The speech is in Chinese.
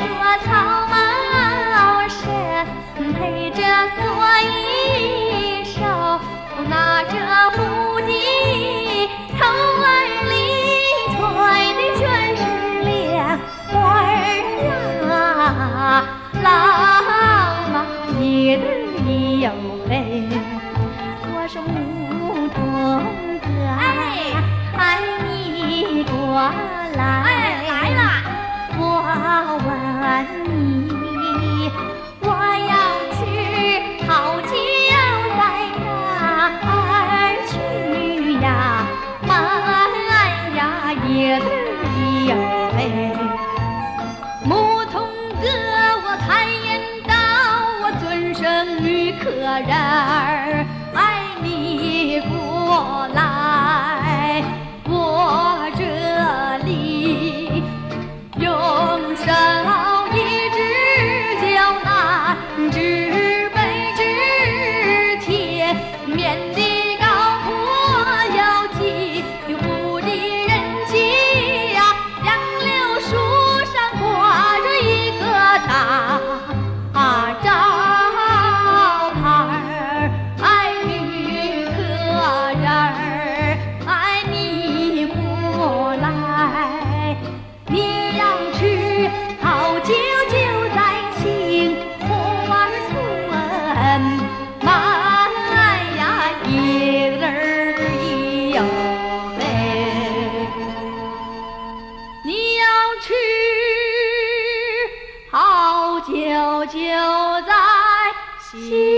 着草帽身，配着蓑衣手，拿着胡笛，头儿里吹的全是莲花呀，郎嘛一对有黑。我说牧童哥，哎，你过来， 来了。 我问你，我要去讨酒在哪儿去呀？妈呀，也得有嘞。牧童哥，我开言道，我尊生女客人儿，哎，你过来，我这里用手一支酒难知杯之前，面的高坡有几户的人家，杨柳树上挂着一个大招牌儿，哎，女客人儿，哎，你过来，你要去讨酒就在杏花村，妈呀，一人有嘞，你要去讨酒就在杏